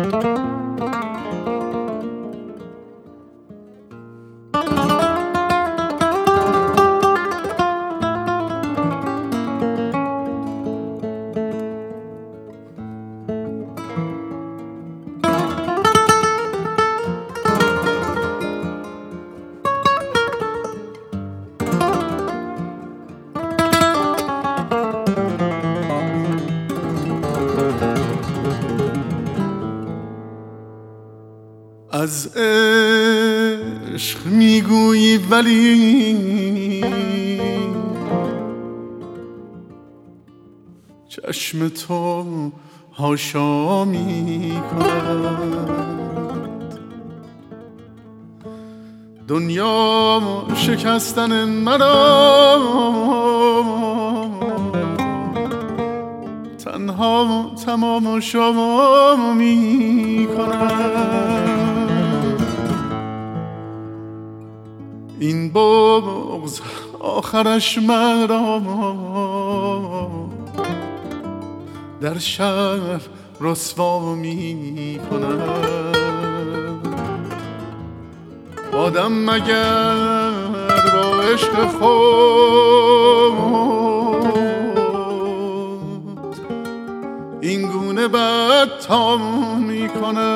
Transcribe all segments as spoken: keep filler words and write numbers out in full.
از عشق میگویی ولی چشم تو هاشا میکند دنیا شکستن مرا تنها تماشا میکند این بغض آخرش مرا در شهر رسوا می کند آدم مگر با عشق خود این گونه بدتا می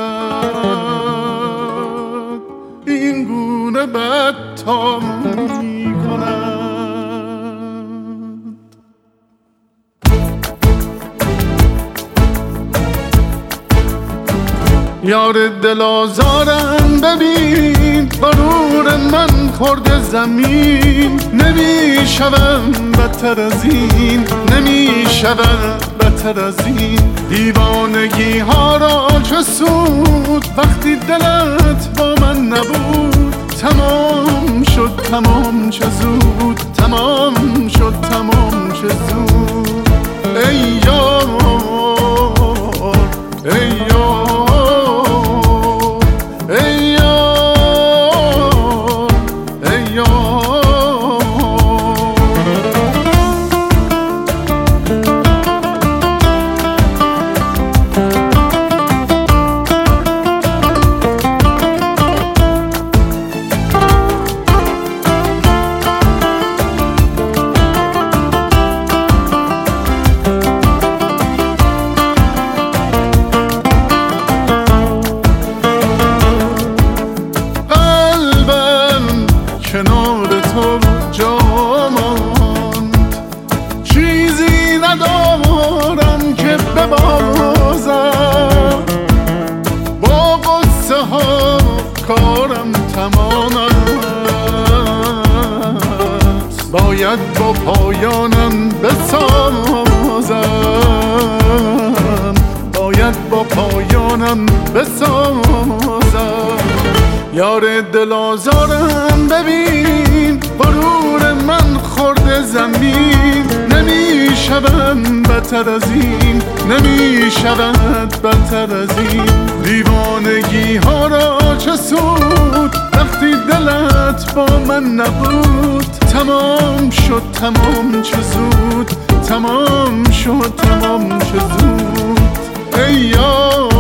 کند این گونه بدتا می کند یار دل آزارم ببین غرور من خورد زمین نمی شوم بدتر از این نمی شوم بدتر از این دیوانگی ها را چه سود وقتی دلت با من نبود تمام شد تمام چه زود تمام شد تمام چه زود ای یار ای یار کنار تو جا ماند چیزی ندارم که ببازم با قصه ها کارم تمام است باید با پایانم بسازم باید با پایانم بسازم یار دل آزارم ببین غرور من خورد زمین نمی شوم بدتر از این نمی شود بدتر از این دیوانگی ها را چه سود وقتی دلت با من نبود تمام شد تمام چه زود تمام شد تمام چه زود ای یار